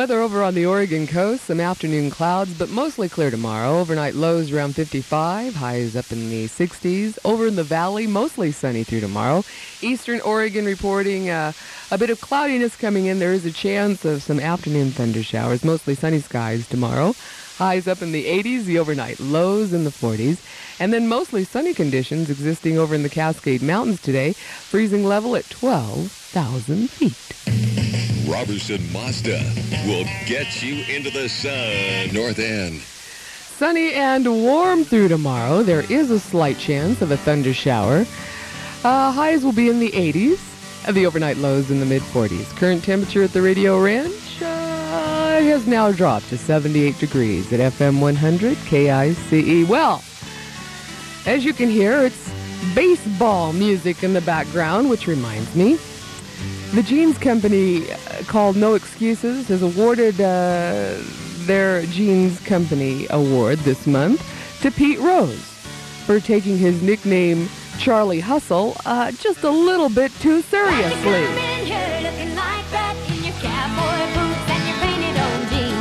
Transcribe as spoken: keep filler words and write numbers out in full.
weather over on the Oregon coast. Some afternoon clouds, but mostly clear tomorrow. Overnight lows around fifty-five, highs up in the sixties. Over in the valley, mostly sunny through tomorrow. Eastern Oregon reporting uh, a bit of cloudiness coming in. There is a chance of some afternoon thunder showers. Mostly sunny skies tomorrow. Highs up in the eighties, the overnight lows in the forties. And then mostly sunny conditions existing over in the Cascade Mountains today. Freezing level at twelve thousand feet. Robertson Mazda will get you into the sun. North End. Sunny and warm through tomorrow. There is a slight chance of a thunder shower. Uh, highs will be in the eighties. And the overnight lows in the mid-forties. Current temperature at the Radio Ranch uh, has now dropped to seventy-eight degrees at F M one hundred K I C E. Well, as you can hear, it's baseball music in the background, which reminds me. The jeans company uh, called No Excuses has awarded uh, their Jeans Company Award this month to Pete Rose for taking his nickname Charlie Hustle uh, just a little bit too seriously.